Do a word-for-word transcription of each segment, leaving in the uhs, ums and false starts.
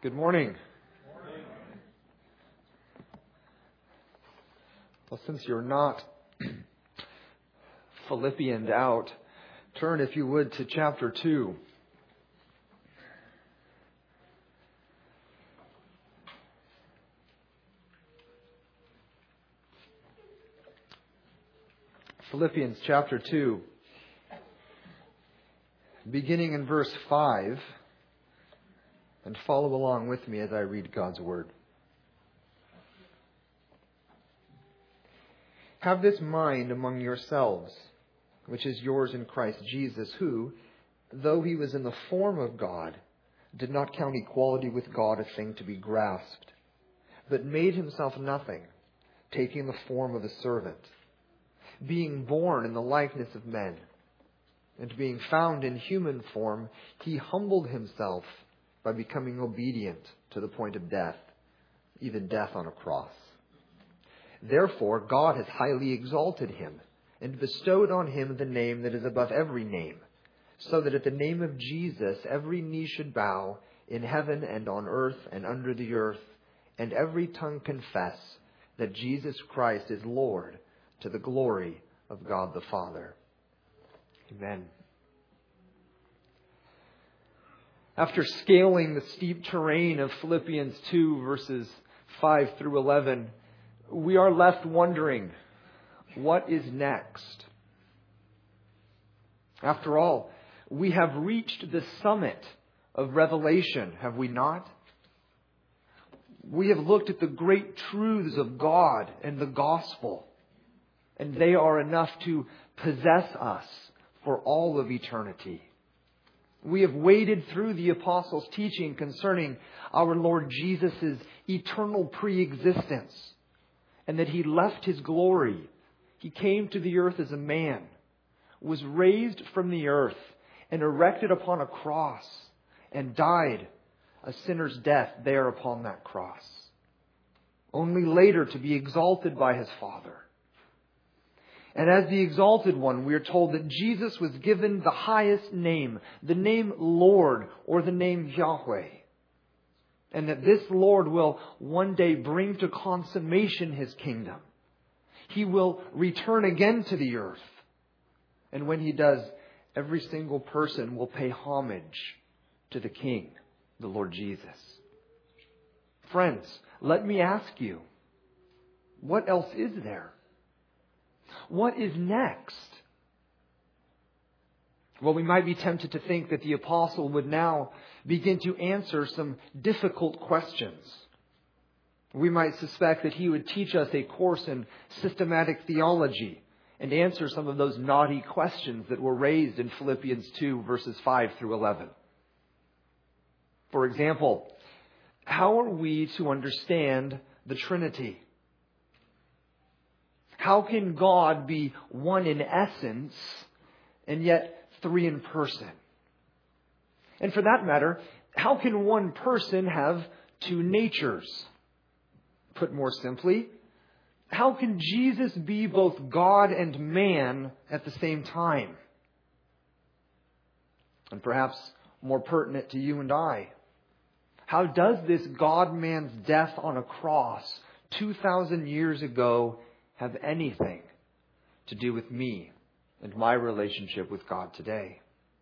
Good morning. Morning. Well, since you're not Philippianed out, turn, if you would, to chapter two. Philippians chapter two, beginning in verse five, and follow along with me as I read God's Word. Have this mind among yourselves, which is yours in Christ Jesus, who, though he was in the form of God, did not count equality with God a thing to be grasped, but made himself nothing, taking the form of a servant, being born in the likeness of men, and being found in human form, he humbled himself by becoming obedient to the point of death, even death on a cross. Therefore, God has highly exalted him and bestowed on him the name that is above every name, so that at the name of Jesus every knee should bow in heaven and on earth and under the earth, and every tongue confess that Jesus Christ is Lord, to the glory of God the Father. Amen. After scaling the steep terrain of Philippians two, verses five through eleven, we are left wondering, what is next? After all, we have reached the summit of Revelation, have we not? We have looked at the great truths of God and the gospel, and they are enough to possess us for all of eternity. We have waded through the apostles' teaching concerning our Lord Jesus' eternal pre-existence, and that he left his glory. He came to the earth as a man, was raised from the earth, and erected upon a cross, and died a sinner's death there upon that cross, only later to be exalted by his Father. And as the exalted one, we are told that Jesus was given the highest name, the name Lord, or the name Yahweh. And that this Lord will one day bring to consummation his kingdom. He will return again to the earth. And when he does, every single person will pay homage to the King, the Lord Jesus. Friends, let me ask you, what else is there? What is next? Well, we might be tempted to think that the apostle would now begin to answer some difficult questions. We might suspect that he would teach us a course in systematic theology and answer some of those naughty questions that were raised in Philippians two, verses five through eleven. For example, how are we to understand the Trinity? How can God be one in essence and yet three in person? And for that matter, how can one person have two natures? Put more simply, how can Jesus be both God and man at the same time? And perhaps more pertinent to you and I, how does this God-man's death on a cross two thousand years ago have anything to do with me and my relationship with God today?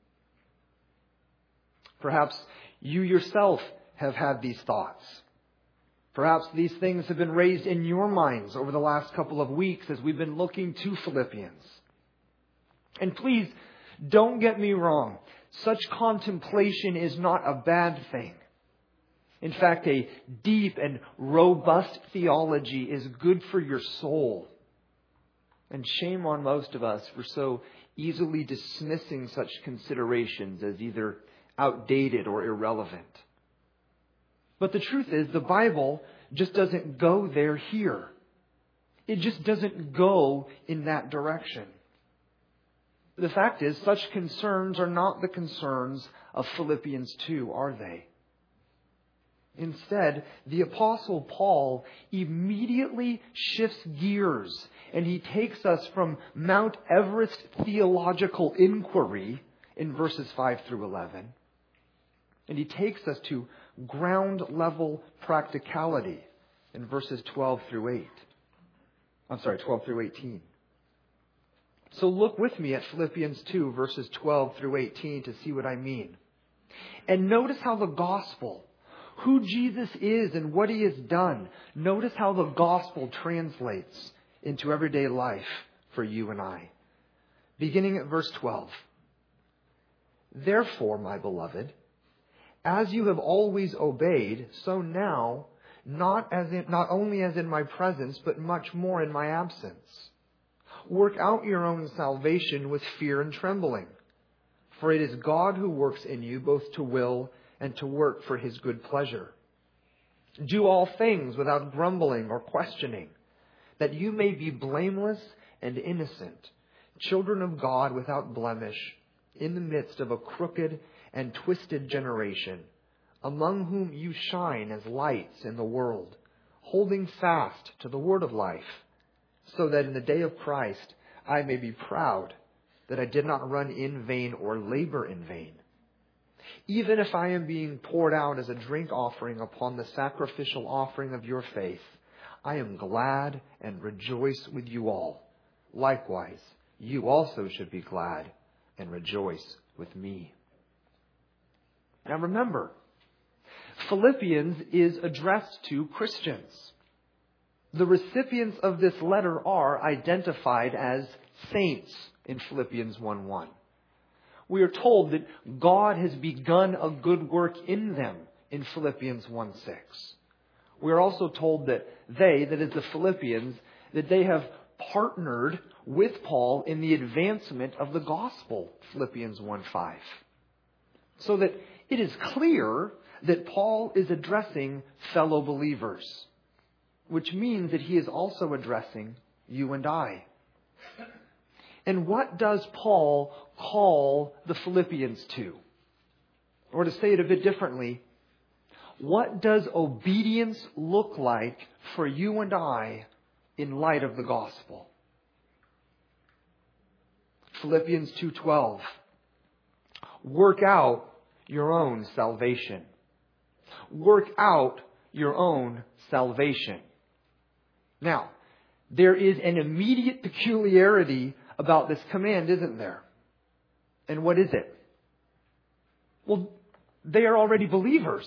Perhaps you yourself have had these thoughts. Perhaps these things have been raised in your minds over the last couple of weeks as we've been looking to Philippians. And please, don't get me wrong. Such contemplation is not a bad thing. In fact, a deep and robust theology is good for your soul. And shame on most of us for so easily dismissing such considerations as either outdated or irrelevant. But the truth is, the Bible just doesn't go there here. It just doesn't go in that direction. The fact is, such concerns are not the concerns of Philippians two, are they? Instead, the Apostle Paul immediately shifts gears and he takes us from Mount Everest theological inquiry in verses five through eleven And he takes us to ground level practicality in verses twelve through eight. I'm sorry, twelve through eighteen. So look with me at Philippians two, verses twelve through eighteen to see what I mean. And notice how the gospel, who Jesus is and what he has done, notice how the gospel translates into everyday life for you and I. Beginning at verse twelve. Therefore, my beloved, as you have always obeyed, so now, not as in, not only as in my presence, but much more in my absence. Work out your own salvation with fear and trembling. For it is God who works in you both to will and to work for his good pleasure. Do all things without grumbling or questioning, that you may be blameless and innocent, children of God without blemish, in the midst of a crooked and twisted generation, among whom you shine as lights in the world, holding fast to the word of life, so that in the day of Christ I may be proud that I did not run in vain or labor in vain. Even if I am being poured out as a drink offering upon the sacrificial offering of your faith, I am glad and rejoice with you all. Likewise, you also should be glad and rejoice with me. Now remember, Philippians is addressed to Christians. The recipients of this letter are identified as saints in Philippians one one. We are told that God has begun a good work in them in Philippians one six. We are also told that they, that is the Philippians, that they have partnered with Paul in the advancement of the gospel, Philippians one five. So that it is clear that Paul is addressing fellow believers, which means that he is also addressing you and I. And what does Paul call the Philippians to? Or to say it a bit differently, what does obedience look like for you and I in light of the gospel? Philippians two twelve. Work out your own salvation. Work out your own salvation. Now, there is an immediate peculiarity about this command, isn't there? And what is it? Well, they are already believers.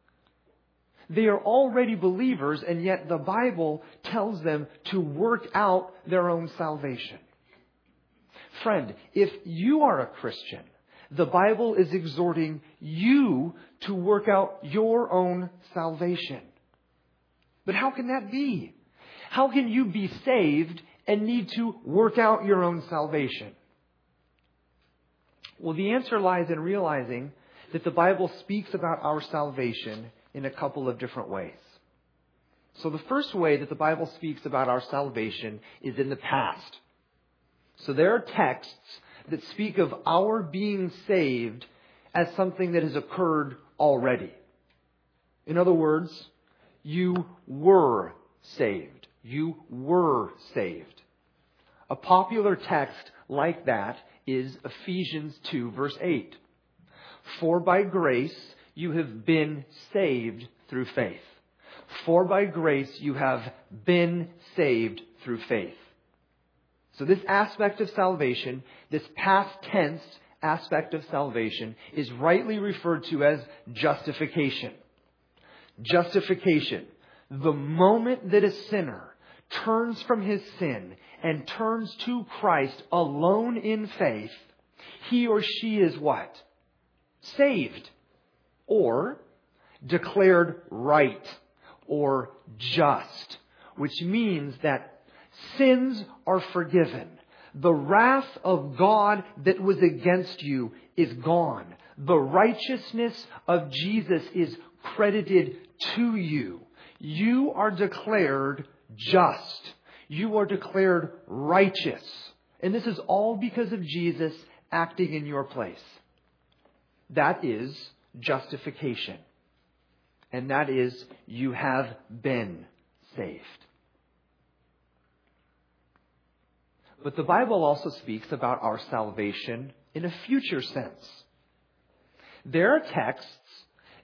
They are already believers, and yet the Bible tells them to work out their own salvation. Friend, if you are a Christian, the Bible is exhorting you to work out your own salvation. But how can that be? How can you be saved and need to work out your own salvation? Well, the answer lies in realizing that the Bible speaks about our salvation in a couple of different ways. So the first way that the Bible speaks about our salvation is in the past. So there are texts that speak of our being saved as something that has occurred already. In other words, you were saved. You were saved. A popular text like that is Ephesians two, verse eight. For by grace you have been saved through faith. For by grace you have been saved through faith. So this aspect of salvation, this past tense aspect of salvation, is rightly referred to as justification. Justification. The moment that a sinner turns from his sin and turns to Christ alone in faith, he or she is what? Saved. Or declared right. Or just. Which means that sins are forgiven. The wrath of God that was against you is gone. The righteousness of Jesus is credited to you. You are declared just. You are declared righteous. And this is all because of Jesus acting in your place. That is justification. And that is, you have been saved. But the Bible also speaks about our salvation in a future sense. There are texts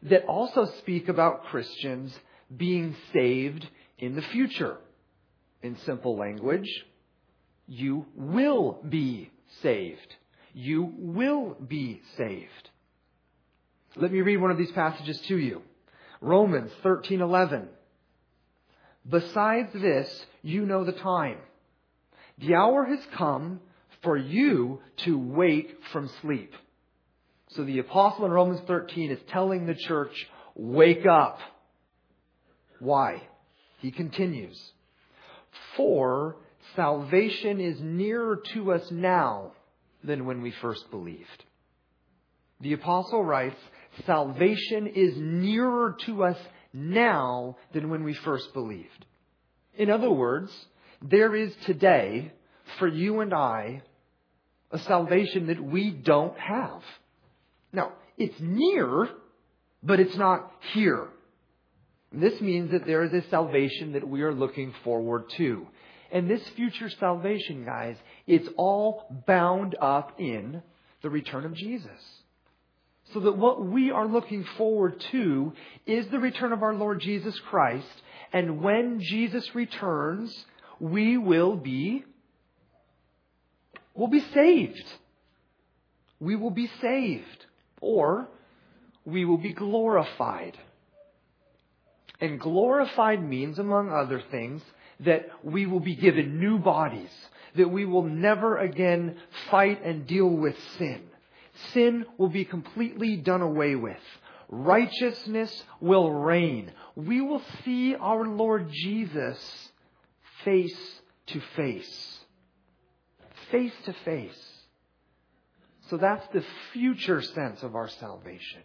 that also speak about Christians being saved in the future. In simple language, you will be saved. You will be saved. Let me read one of these passages to you. Romans thirteen eleven. Besides this, you know the time. The hour has come for you to wake from sleep. So the apostle in Romans thirteen is telling the church, wake up. Why? He continues. For salvation is nearer to us now than when we first believed. The apostle writes, salvation is nearer to us now than when we first believed. In other words, there is today, for you and I, a salvation that we don't have. Now, it's near, but it's not here. This means that there is a salvation that we are looking forward to. And this future salvation, guys, it's all bound up in the return of Jesus. So that what we are looking forward to is the return of our Lord Jesus Christ. And when Jesus returns, we will be, we'll be saved. We will be saved. Or we will be glorified. And glorified means, among other things, that we will be given new bodies. That we will never again fight and deal with sin. Sin will be completely done away with. Righteousness will reign. We will see our Lord Jesus face to face. Face to face. So that's the future sense of our salvation.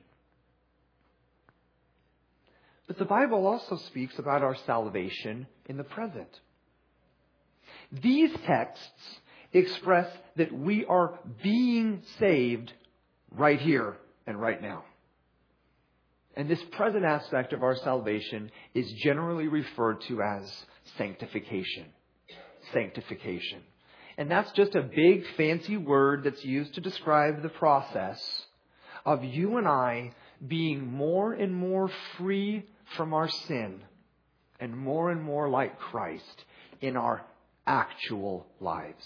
But the Bible also speaks about our salvation in the present. These texts express that we are being saved right here and right now. And this present aspect of our salvation is generally referred to as sanctification. Sanctification. And that's just a big fancy word that's used to describe the process of you and I being more and more free from our sin and more and more like Christ in our actual lives.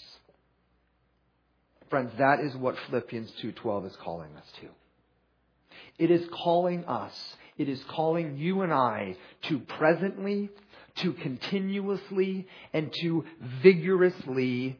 Friends, that is what Philippians two twelve is calling us to. It is calling us, it is calling you and I to presently, to continuously, and to vigorously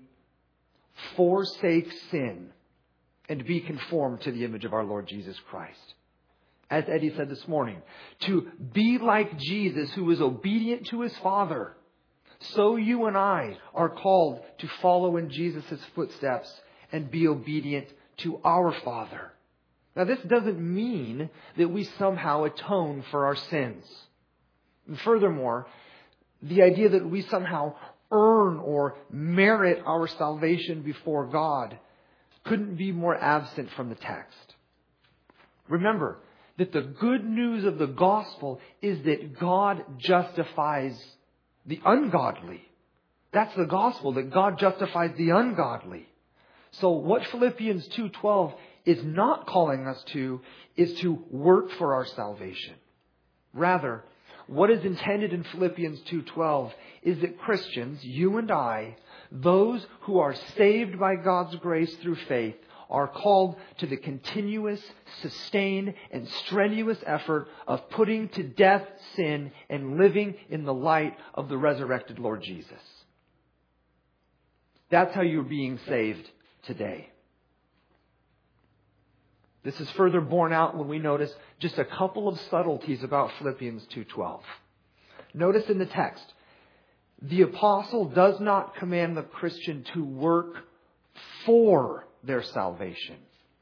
forsake sin and be conformed to the image of our Lord Jesus Christ. As Eddie said this morning, to be like Jesus, who is obedient to his Father. So you and I are called to follow in Jesus' footsteps and be obedient to our Father. Now, this doesn't mean that we somehow atone for our sins. And furthermore, the idea that we somehow earn or merit our salvation before God couldn't be more absent from the text. Remember that the good news of the gospel is that God justifies the ungodly. That's the gospel, that God justifies the ungodly. So what Philippians two twelve is not calling us to is to work for our salvation. Rather, what is intended in Philippians two twelve is that Christians, you and I, those who are saved by God's grace through faith, are called to the continuous, sustained, and strenuous effort of putting to death sin and living in the light of the resurrected Lord Jesus. That's how you're being saved today. This is further borne out when we notice just a couple of subtleties about Philippians two twelve. Notice in the text, the apostle does not command the Christian to work for their salvation.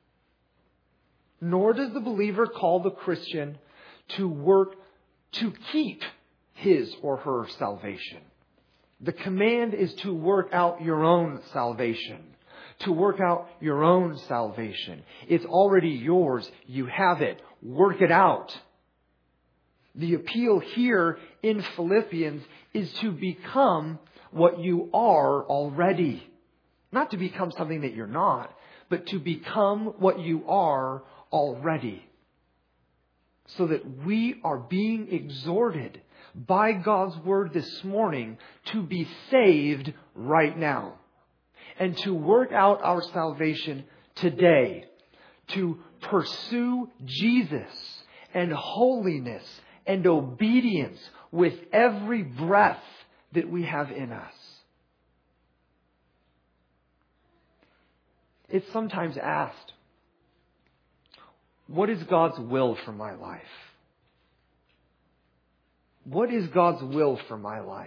Nor does the believer call the Christian to work to keep his or her salvation. The command is to work out your own salvation. To work out your own salvation. It's already yours. You have it. Work it out. The appeal here in Philippians is to become what you are already. Not to become something that you're not, but to become what you are already. so that we are being exhorted by God's Word this morning to be saved right now and to work out our salvation today, to pursue Jesus and holiness and obedience with every breath that we have in us. It's sometimes asked, what is God's will for my life? What is God's will for my life?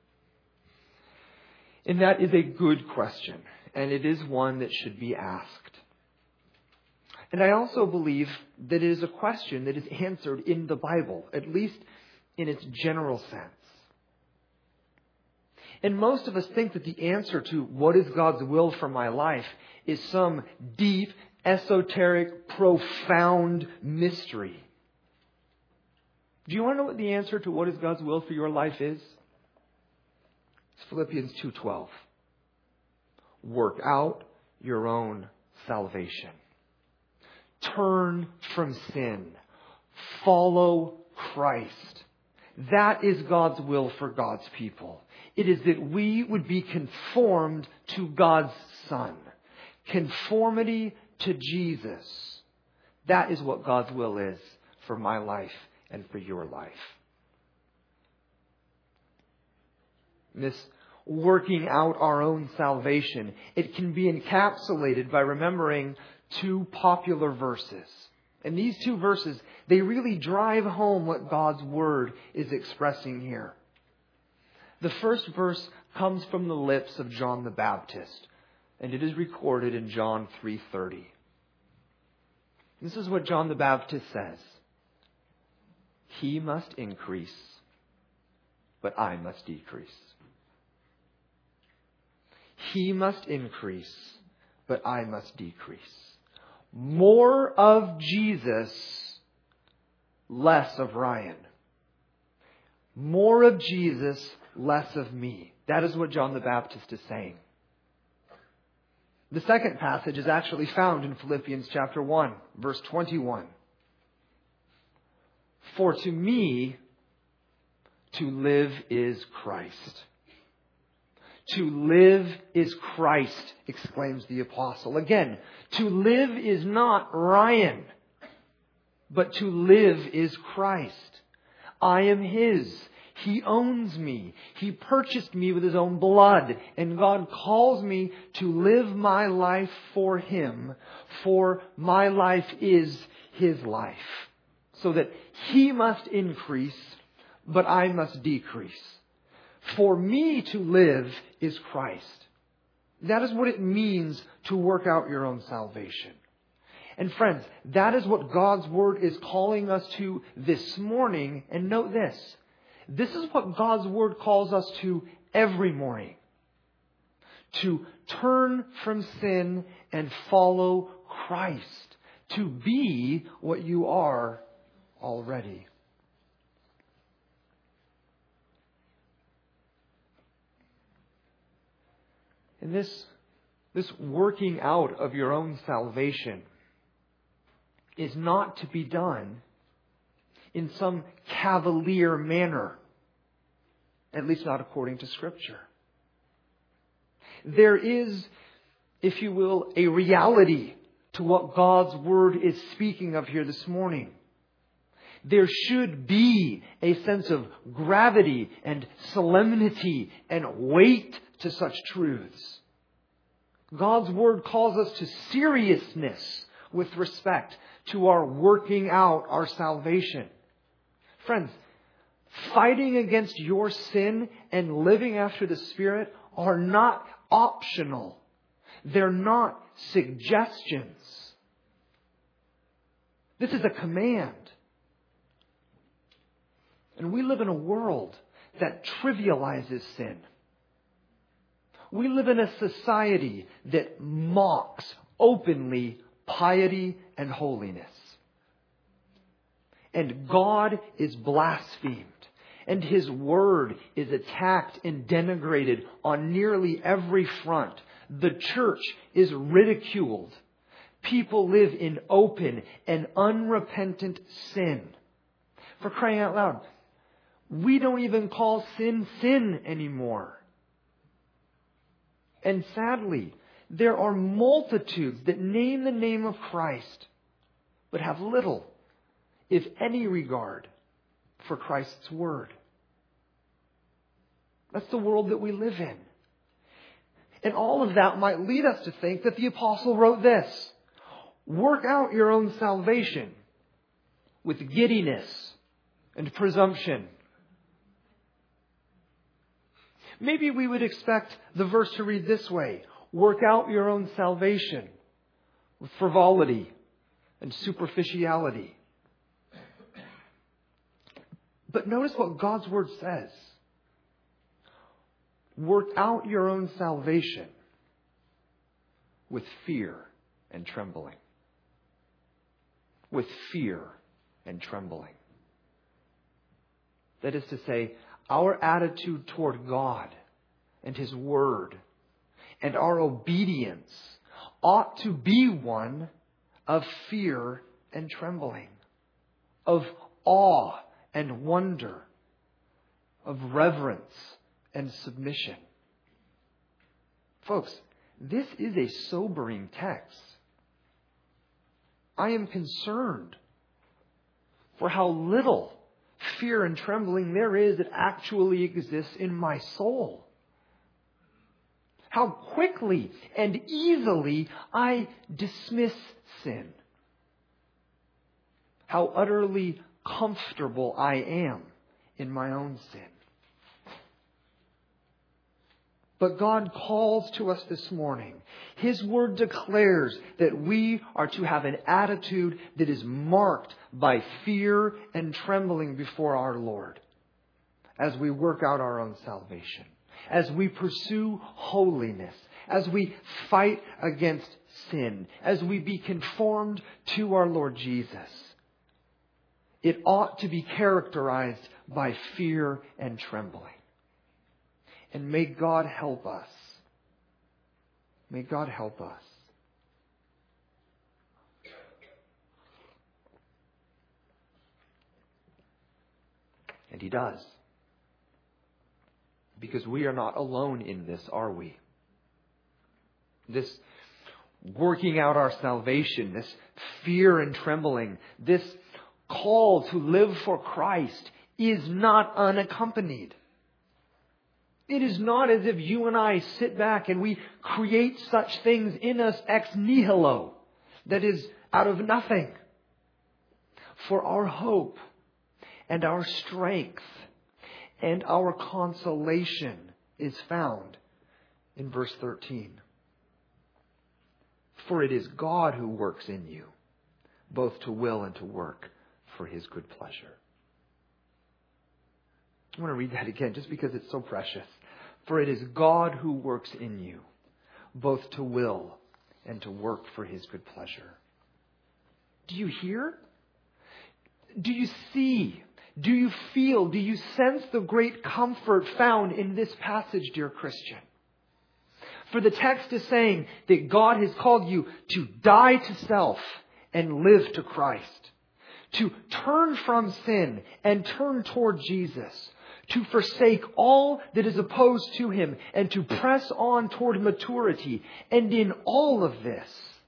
And that is a good question, and it is one that should be asked. And I also believe that it is a question that is answered in the Bible, at least in its general sense. And most of us think that the answer to what is God's will for my life is some deep, esoteric, profound mystery. Do you want to know what the answer to what is God's will for your life is? It's Philippians two twelve. Work out your own salvation. Turn from sin. Follow Christ. That is God's will for God's people. It is that we would be conformed to God's Son. Conformity to Jesus. That is what God's will is for my life and for your life. This working out our own salvation, it can be encapsulated by remembering two popular verses. And these two verses, they really drive home what God's Word is expressing here. The first verse comes from the lips of John the Baptist, and it is recorded in John three thirty. This is what John the Baptist says. He must increase, but I must decrease. He must increase, but I must decrease. More of Jesus, less of Ryan. More of Jesus, less of me. That is what John the Baptist is saying. The second passage is actually found in Philippians chapter one, verse twenty-one. For to me, to live is Christ. To live is Christ, exclaims the apostle. Again, to live is not Ryan, but to live is Christ. I am His. He owns me. He purchased me with His own blood. And God calls me to live my life for Him, for my life is His life. So that He must increase, but I must decrease. For me to live is Christ. That is what it means to work out your own salvation. And friends, that is what God's Word is calling us to this morning. And note this. This is what God's Word calls us to every morning. To turn from sin and follow Christ. To be what you are already. And this, this working out of your own salvation is not to be done in some cavalier manner. At least not according to Scripture. There is, if you will, a reality to what God's Word is speaking of here this morning. There should be a sense of gravity and solemnity and weight to such truths. God's Word calls us to seriousness with respect to our working out our salvation. Friends, fighting against your sin and living after the Spirit are not optional. They're not suggestions. This is a command. And we live in a world that trivializes sin. We live in a society that mocks openly piety and holiness. And God is blasphemed. And His Word is attacked and denigrated on nearly every front. The church is ridiculed. People live in open and unrepentant sin. For crying out loud. We don't even call sin sin anymore. And sadly, there are multitudes that name the name of Christ, but have little, if any, regard for Christ's word. That's the world that we live in. And all of that might lead us to think that the apostle wrote this: work out your own salvation with giddiness and presumption. Maybe we would expect the verse to read this way: work out your own salvation with frivolity and superficiality. But notice what God's word says. Work out your own salvation with fear and trembling. With fear and trembling. That is to say, our attitude toward God and His Word and our obedience ought to be one of fear and trembling, of awe and wonder, of reverence and submission. Folks, this is a sobering text. I am concerned for how little fear and trembling there is that actually exists in my soul. How quickly and easily I dismiss sin. How utterly comfortable I am in my own sin. But God calls to us this morning. His word declares that we are to have an attitude that is marked by fear and trembling before our Lord as we work out our own salvation, as we pursue holiness, as we fight against sin, as we be conformed to our Lord Jesus. It ought to be characterized by fear and trembling. And may God help us. May God help us. And He does. Because we are not alone in this, are we? This working out our salvation, this fear and trembling, this call to live for Christ is not unaccompanied. It is not as if you and I sit back and we create such things in us ex nihilo, that is, out of nothing. For our hope and our strength and our consolation is found in verse thirteen. For it is God who works in you, both to will and to work for His good pleasure. I want to read that again just because it's so precious. For it is God who works in you, both to will and to work for His good pleasure. Do you hear? Do you see? Do you feel? Do you sense the great comfort found in this passage, dear Christian? For the text is saying that God has called you to die to self and live to Christ. To turn from sin and turn toward Jesus. To forsake all that is opposed to Him and to press on toward maturity. And in all of this,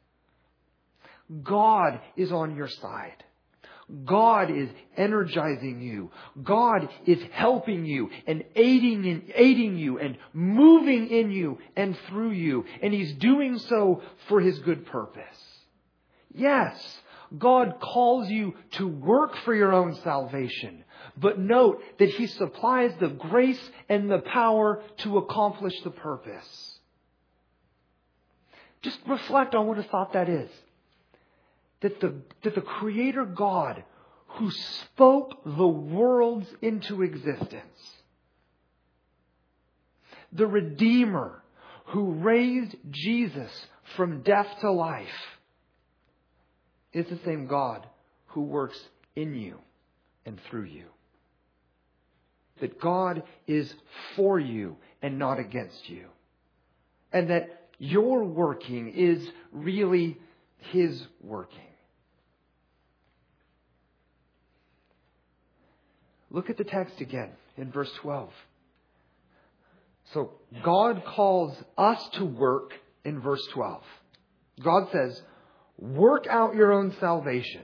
God is on your side. God is energizing you. God is helping you and aiding in, aiding you and moving in you and through you. And He's doing so for His good purpose. Yes, God calls you to work for your own salvation. But note that He supplies the grace and the power to accomplish the purpose. Just reflect on what a thought that is. That the, that the Creator God who spoke the worlds into existence, the Redeemer who raised Jesus from death to life, is the same God who works in you and through you. That God is for you and not against you. And that your working is really His working. Look at the text again in verse twelve. So God calls us to work in verse twelve. God says, work out your own salvation.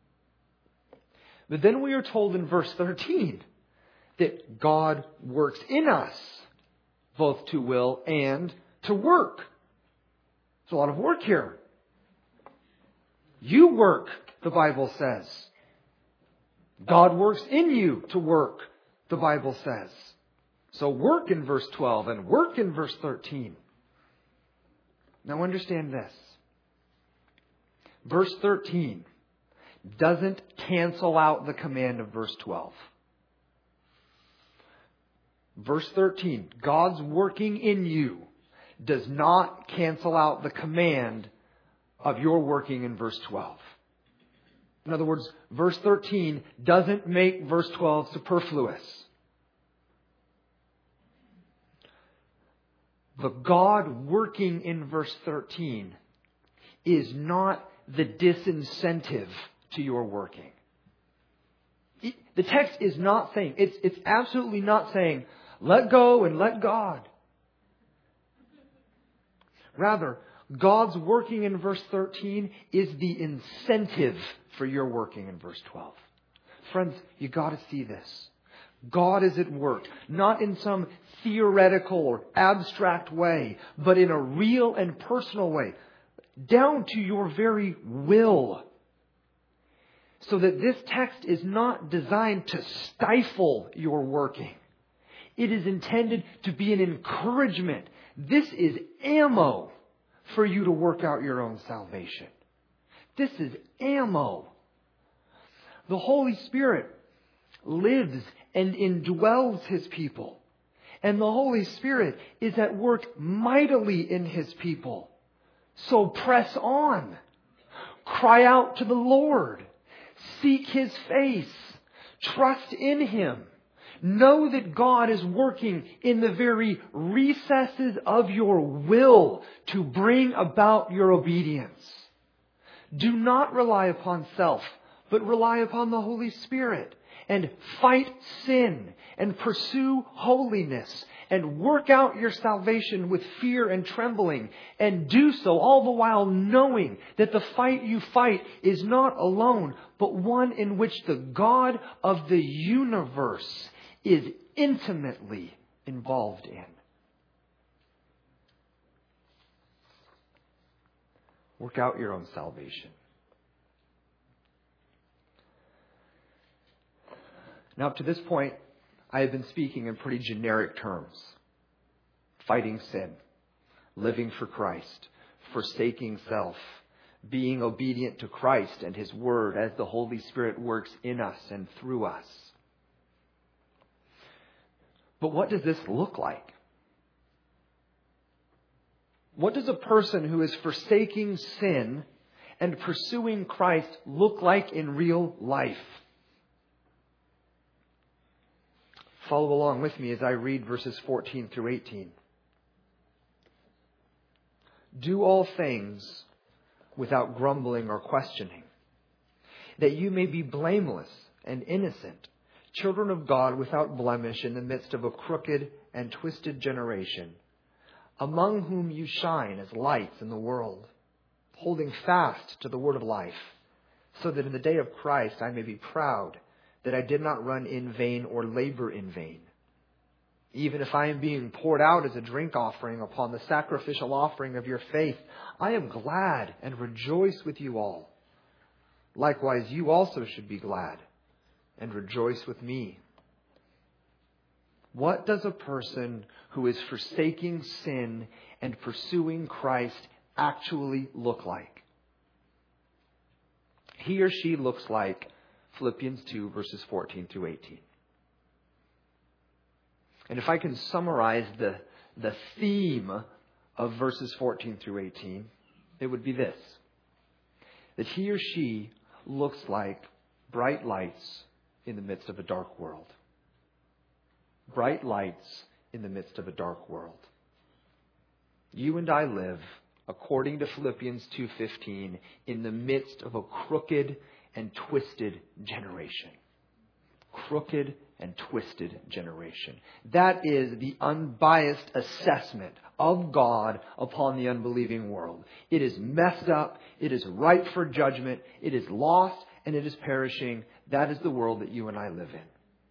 But then we are told in verse thirteen that God works in us both to will and to work. There's a lot of work here. You work, the Bible says. God works in you to work, the Bible says. So work in verse twelve and work in verse thirteen. Now understand this. Verse thirteen doesn't cancel out the command of verse twelve. Verse thirteen, God's working in you, does not cancel out the command of your working in verse twelve. In other words, verse thirteen doesn't make verse twelve superfluous. The God working in verse thirteen is not the disincentive to your working. The text is not saying, it's, it's absolutely not saying, let go and let God. Rather, God's working in verse thirteen is the incentive for your working in verse twelve. Friends, you got to see this. God is at work, not in some theoretical or abstract way, but in a real and personal way, down to your very will. So that this text is not designed to stifle your working. It is intended to be an encouragement. This is ammo for you to work out your own salvation. This is ammo. The Holy Spirit lives and indwells His people. And the Holy Spirit is at work mightily in His people. So press on. Cry out to the Lord. Seek His face. Trust in Him. Know that God is working in the very recesses of your will to bring about your obedience. Do not rely upon self, but rely upon the Holy Spirit. And fight sin and pursue holiness and work out your salvation with fear and trembling, and do so all the while knowing that the fight you fight is not alone, but one in which the God of the universe is intimately involved in. Work out your own salvation. Now, up to this point, I have been speaking in pretty generic terms. Fighting sin, living for Christ, forsaking self, being obedient to Christ and His Word as the Holy Spirit works in us and through us. But what does this look like? What does a person who is forsaking sin and pursuing Christ look like in real life? Follow along with me as I read verses fourteen through eighteen. Do all things without grumbling or questioning, that you may be blameless and innocent, children of God without blemish in the midst of a crooked and twisted generation, among whom you shine as lights in the world, holding fast to the word of life, so that in the day of Christ I may be proud that I did not run in vain or labor in vain. Even if I am being poured out as a drink offering upon the sacrificial offering of your faith, I am glad and rejoice with you all. Likewise, you also should be glad and rejoice with me. What does a person who is forsaking sin and pursuing Christ actually look like? He or she looks like Philippians two, verses fourteen through eighteen. And if I can summarize the, the theme of verses fourteen through eighteen, it would be this. That he or she looks like bright lights in the midst of a dark world. Bright lights in the midst of a dark world. You and I live, according to Philippians two fifteen, in the midst of a crooked and twisted generation. crooked and twisted generation. That is the unbiased assessment of God upon the unbelieving world. It is messed up. It is ripe for judgment. It is lost and it is perishing. That is the world that you and I live in.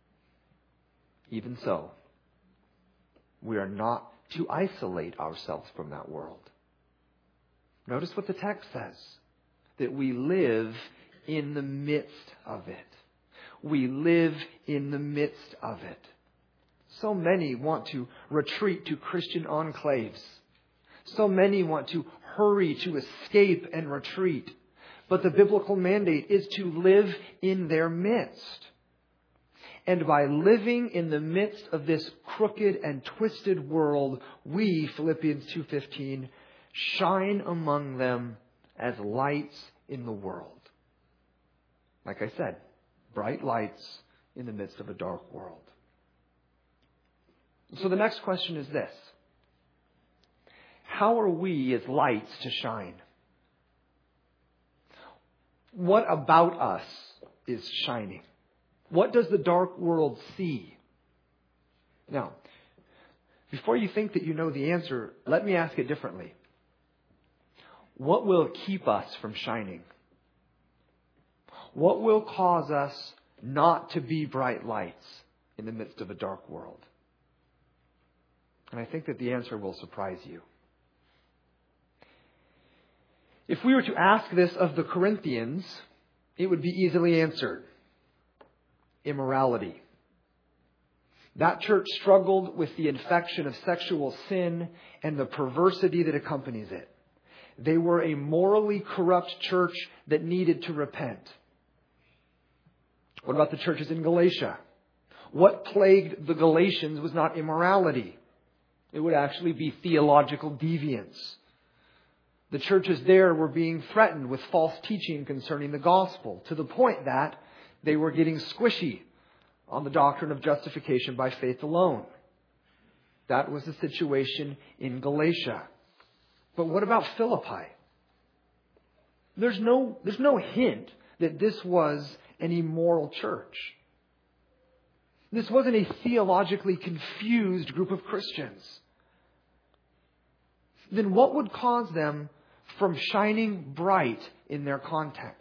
Even so, we are not to isolate ourselves from that world. Notice what the text says, that we live in the midst of it. We live in the midst of it. So many want to retreat to Christian enclaves. So many want to hurry to escape and retreat. But the biblical mandate is to live in their midst. And by living in the midst of this crooked and twisted world, we, Philippians two fifteen, shine among them as lights in the world. Like I said, bright lights in the midst of a dark world. So the next question is this: how are we as lights to shine? What about us is shining? What does the dark world see? Now, before you think that you know the answer, let me ask it differently. What will keep us from shining? What will cause us not to be bright lights in the midst of a dark world? And I think that the answer will surprise you. If we were to ask this of the Corinthians, it would be easily answered. Immorality. That church struggled with the infection of sexual sin and the perversity that accompanies it. They were a morally corrupt church that needed to repent. What about the churches in Galatia? What plagued the Galatians was not immorality. It would actually be theological deviance. The churches there were being threatened with false teaching concerning the gospel, to the point that they were getting squishy on the doctrine of justification by faith alone. That was the situation in Galatia. But what about Philippi? There's no, there's no hint that this was an immoral church. This wasn't a theologically confused group of Christians. Then what would cause them from shining bright in their context?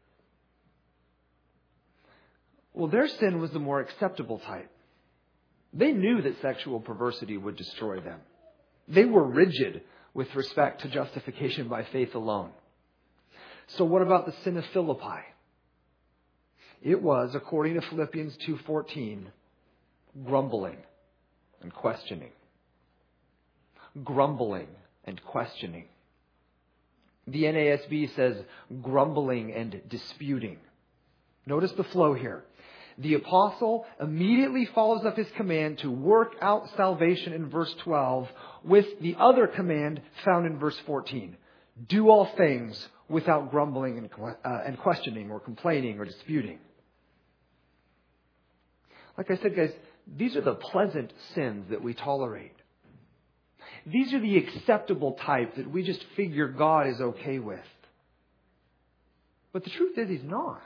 Well, their sin was the more acceptable type. They knew that sexual perversity would destroy them. They were rigid with respect to justification by faith alone. So what about the sin of Philippi? It was, according to Philippians two fourteen, grumbling and questioning. Grumbling and questioning. The N A S B says grumbling and disputing. Notice the flow here. The apostle immediately follows up his command to work out salvation in verse twelve with the other command found in verse fourteen. Do all things without grumbling and, uh, and questioning or complaining or disputing. Like I said, guys, these are the pleasant sins that we tolerate. These are the acceptable type that we just figure God is okay with. But the truth is, He's not.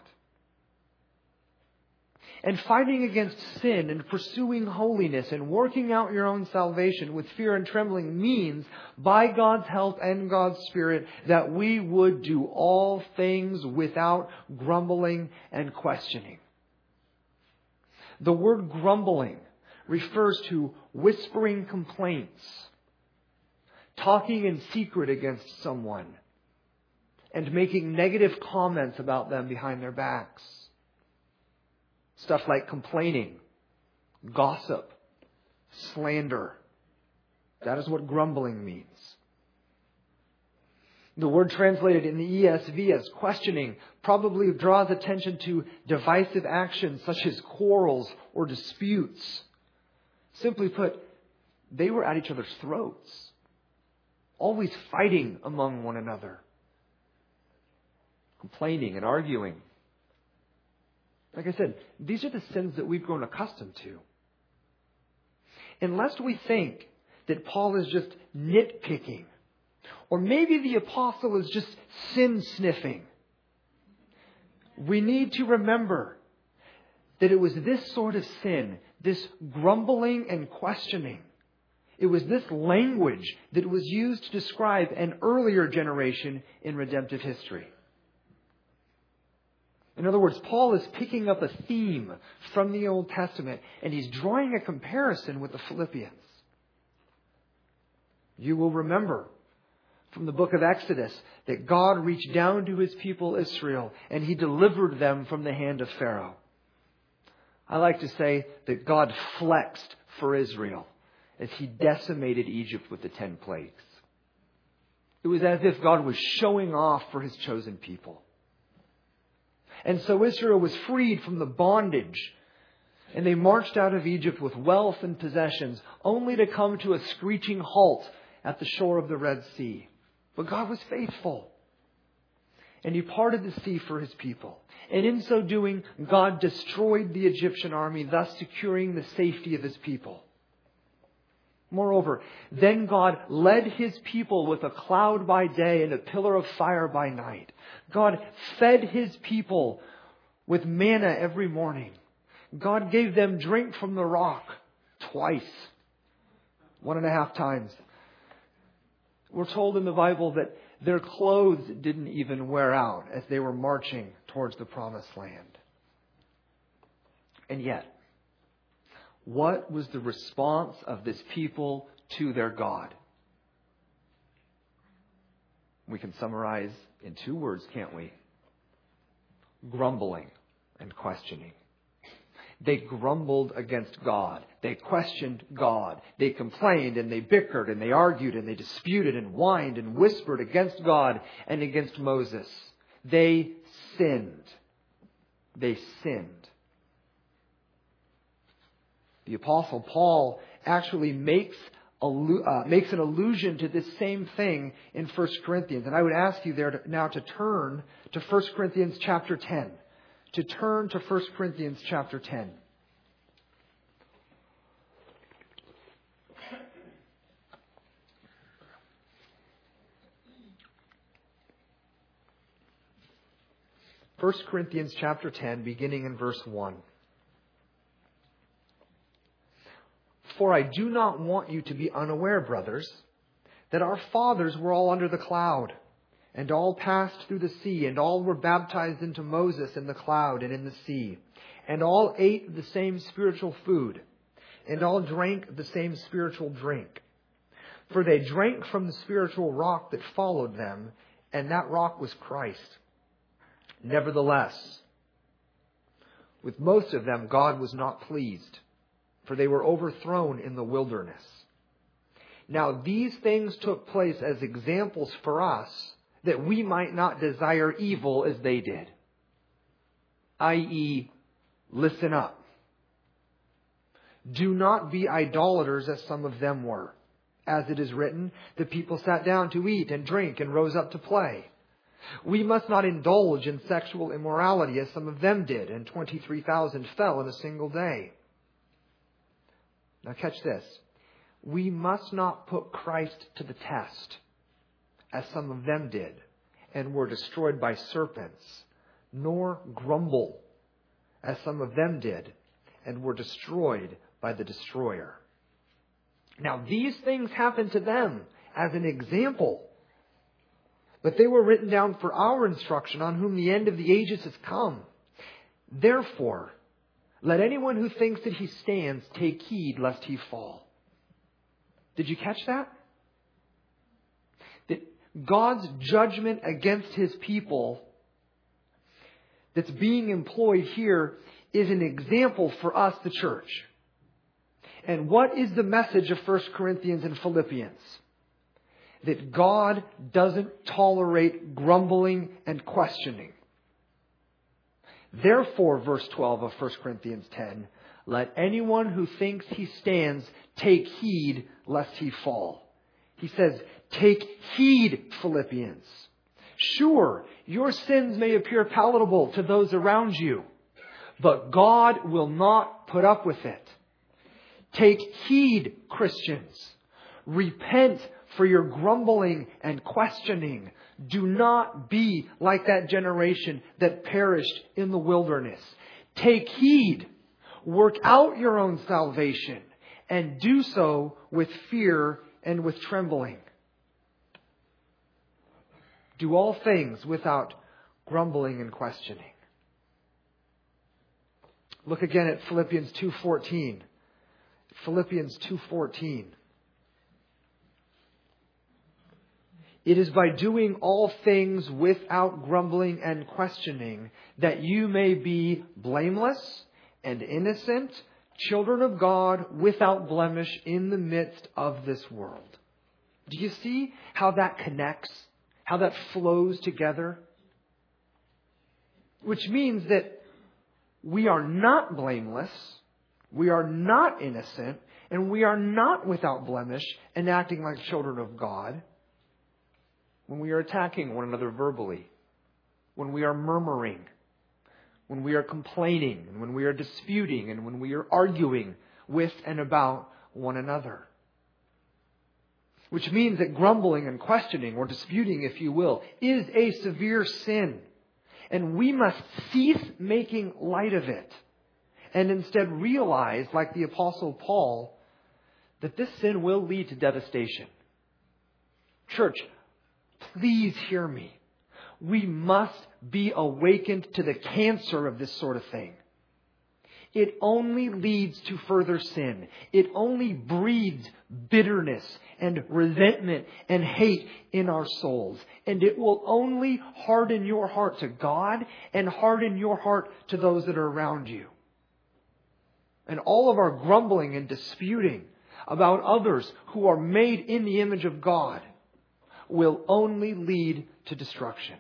And fighting against sin and pursuing holiness and working out your own salvation with fear and trembling means, by God's help and God's Spirit, that we would do all things without grumbling and questioning. The word grumbling refers to whispering complaints, talking in secret against someone, and making negative comments about them behind their backs. Stuff like complaining, gossip, slander. That is what grumbling means. The word translated in the E S V as questioning probably draws attention to divisive actions such as quarrels or disputes. Simply put, they were at each other's throats, always fighting among one another, complaining and arguing. Like I said, these are the sins that we've grown accustomed to. And lest we think that Paul is just nitpicking, or maybe the apostle is just sin sniffing, we need to remember that it was this sort of sin, this grumbling and questioning. It was this language that was used to describe an earlier generation in redemptive history. In other words, Paul is picking up a theme from the Old Testament, and he's drawing a comparison with the Philippians. You will remember from the book of Exodus that God reached down to his people Israel, and he delivered them from the hand of Pharaoh. I like to say that God flexed for Israel as he decimated Egypt with the ten plagues. It was as if God was showing off for his chosen people. And so Israel was freed from the bondage, and they marched out of Egypt with wealth and possessions, only to come to a screeching halt at the shore of the Red Sea. But God was faithful, and he parted the sea for his people. And in so doing, God destroyed the Egyptian army, thus securing the safety of his people. Moreover, then God led his people with a cloud by day and a pillar of fire by night. God fed his people with manna every morning. God gave them drink from the rock twice, one and a half times. We're told in the Bible that their clothes didn't even wear out as they were marching towards the promised land. And yet, what was the response of this people to their God? We can summarize in two words, can't we? Grumbling and questioning. They grumbled against God. They questioned God. They complained and they bickered and they argued and they disputed and whined and whispered against God and against Moses. They sinned. They sinned. The Apostle Paul actually makes, uh, makes an allusion to this same thing in First Corinthians. And I would ask you there to, now to turn to First Corinthians chapter ten. To turn to First Corinthians chapter ten. First Corinthians chapter ten, beginning in verse one. For I do not want you to be unaware, brothers, that our fathers were all under the cloud, and all passed through the sea, and all were baptized into Moses in the cloud and in the sea, and all ate the same spiritual food, and all drank the same spiritual drink. For they drank from the spiritual rock that followed them, and that rock was Christ. Nevertheless, with most of them God was not pleased, for they were overthrown in the wilderness. Now these things took place as examples for us, that we might not desire evil as they did. that is, listen up. Do not be idolaters as some of them were. As it is written, the people sat down to eat and drink and rose up to play. We must not indulge in sexual immorality as some of them did, and twenty-three thousand fell in a single day. Now catch this. We must not put Christ to the test, as some of them did, and were destroyed by serpents, nor grumble, as some of them did, and were destroyed by the destroyer. Now these things happened to them as an example, but they were written down for our instruction, on whom the end of the ages has come. Therefore, let anyone who thinks that he stands take heed lest he fall. Did you catch that? That God's judgment against his people that's being employed here is an example for us, the church. And what is the message of First Corinthians and Philippians? That God doesn't tolerate grumbling and questioning. Therefore, verse twelve of First Corinthians ten, let anyone who thinks he stands take heed lest he fall. He says, take heed, Philippians. Sure, your sins may appear palatable to those around you, but God will not put up with it. Take heed, Christians. Repent for your grumbling and questioning. Do not be like that generation that perished in the wilderness. Take heed. Work out your own salvation, and do so with fear and with trembling. Do all things without grumbling and questioning. Look again at Philippians two fourteen. Philippians two fourteen. It is by doing all things without grumbling and questioning that you may be blameless and innocent, children of God, without blemish in the midst of this world. Do you see how that connects? How that flows together? Which means that we are not blameless, we are not innocent, and we are not without blemish and acting like children of God when we are attacking one another verbally, when we are murmuring, when we are complaining, and when we are disputing, and when we are arguing with and about one another. Which means that grumbling and questioning, or disputing, if you will, is a severe sin. And we must cease making light of it, and instead realize, like the Apostle Paul, that this sin will lead to devastation. Church, please hear me. We must be awakened to the cancer of this sort of thing. It only leads to further sin. It only breeds bitterness and resentment and hate in our souls. And it will only harden your heart to God and harden your heart to those that are around you. And all of our grumbling and disputing about others who are made in the image of God will only lead to destruction.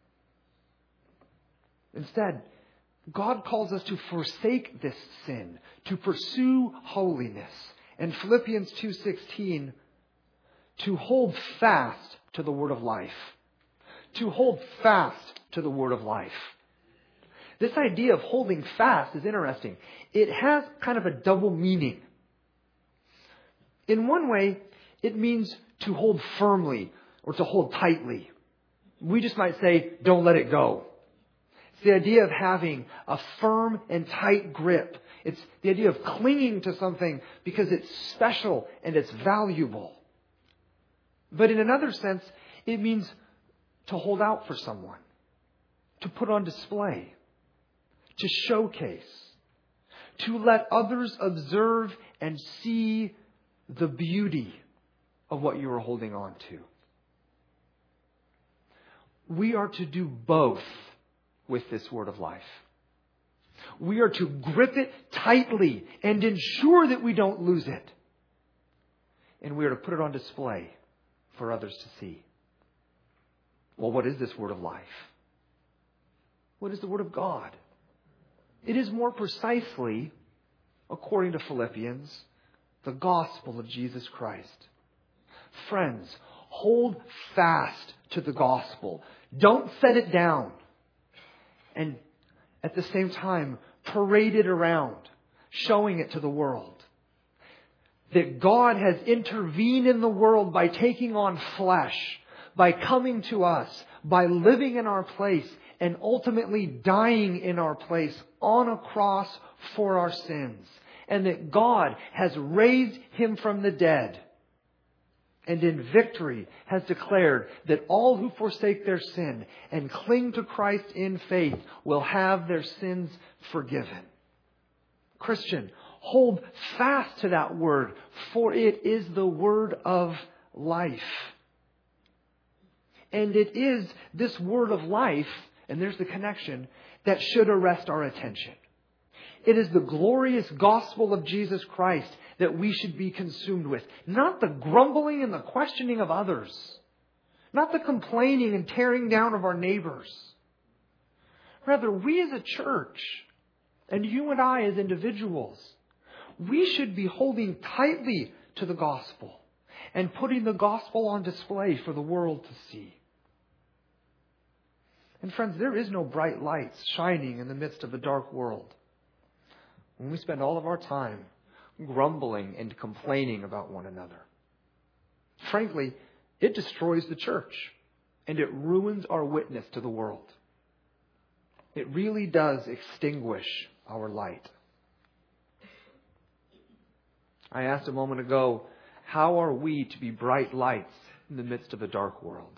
Instead, God calls us to forsake this sin, to pursue holiness. And Philippians two sixteen, to hold fast to the word of life. To hold fast to the word of life. This idea of holding fast is interesting. It has kind of a double meaning. In one way, it means to hold firmly or to hold tightly. We just might say, don't let it go. It's the idea of having a firm and tight grip. It's the idea of clinging to something because it's special and it's valuable. But in another sense, it means to hold out for someone, to put on display, to showcase, to let others observe and see the beauty of what you are holding on to. We are to do both with this word of life. We are to grip it tightly and ensure that we don't lose it. And we are to put it on display for others to see. Well, what is this word of life? What is the word of God? It is more precisely, according to Philippians, the gospel of Jesus Christ. Friends, hold fast to the gospel. Don't set it down. And at the same time, parade it around, showing it to the world. That God has intervened in the world by taking on flesh, by coming to us, by living in our place, and ultimately dying in our place on a cross for our sins. And that God has raised Him from the dead. And in victory has declared that all who forsake their sin and cling to Christ in faith will have their sins forgiven. Christian, hold fast to that word, for it is the word of life. And it is this word of life, and there's the connection, that should arrest our attention. It is the glorious gospel of Jesus Christ that we should be consumed with. Not the grumbling and the questioning of others. Not the complaining and tearing down of our neighbors. Rather, we as a church, and you and I as individuals, we should be holding tightly to the gospel and putting the gospel on display for the world to see. And friends, there is no bright lights shining in the midst of a dark world. When we spend all of our time grumbling and complaining about one another. Frankly, it destroys the church and it ruins our witness to the world. It really does extinguish our light. I asked a moment ago, how are we to be bright lights in the midst of a dark world?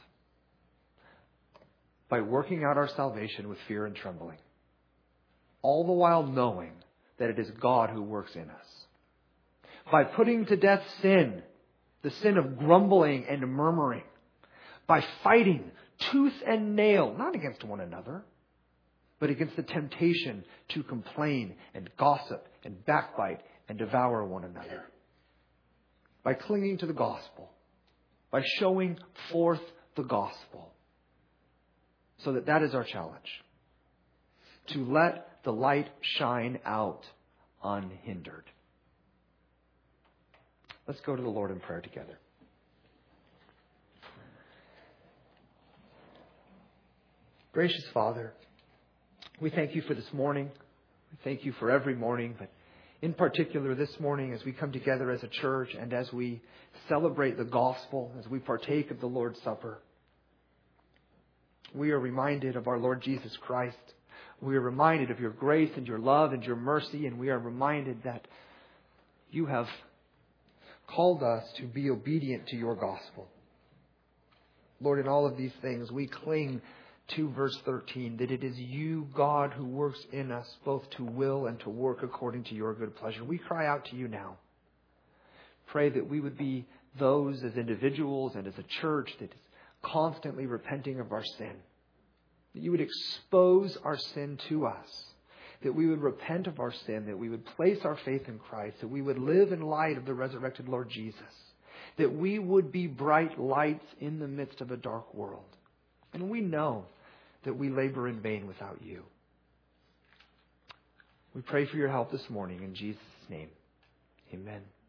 By working out our salvation with fear and trembling, all the while knowing that it is God who works in us. By putting to death sin, the sin of grumbling and murmuring. By fighting tooth and nail, not against one another, but against the temptation to complain and gossip and backbite and devour one another. By clinging to the gospel. By showing forth the gospel. So that that is our challenge. To let the light shine out unhindered. Let's go to the Lord in prayer together. Gracious Father, we thank you for this morning. We thank you for every morning, but in particular this morning as we come together as a church and as we celebrate the gospel, as we partake of the Lord's Supper. We are reminded of our Lord Jesus Christ. We are reminded of your grace and your love and your mercy, and we are reminded that you have called us to be obedient to your gospel. Lord, in all of these things, we cling to verse thirteen, that it is you, God, who works in us both to will and to work according to your good pleasure. We cry out to you now. Pray that we would be those as individuals and as a church that is constantly repenting of our sin. That you would expose our sin to us. That we would repent of our sin. That we would place our faith in Christ. That we would live in light of the resurrected Lord Jesus. That we would be bright lights in the midst of a dark world. And we know that we labor in vain without you. We pray for your help this morning in Jesus' name. Amen.